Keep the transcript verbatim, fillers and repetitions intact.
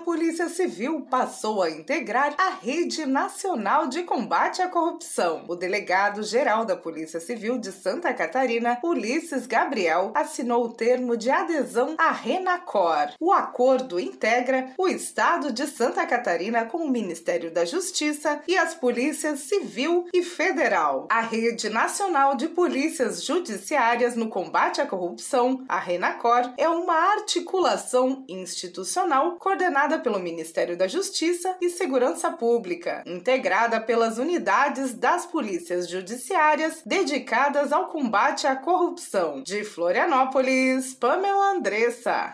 Polícia Civil passou a integrar a Rede Nacional de Combate à Corrupção. O delegado-geral da Polícia Civil de Santa Catarina, Ulisses Gabriel, assinou o termo de adesão à Renacor. O acordo integra o Estado de Santa Catarina com o Ministério da Justiça e as polícias civil e federal. A Rede Nacional de Polícias Judiciárias no Combate à Corrupção, a Renacor, é uma articulação institucional coordenada pelo Ministério da Justiça e Segurança Pública, integrada pelas unidades das polícias judiciárias dedicadas ao combate à corrupção. De Florianópolis, Pamela Andressa.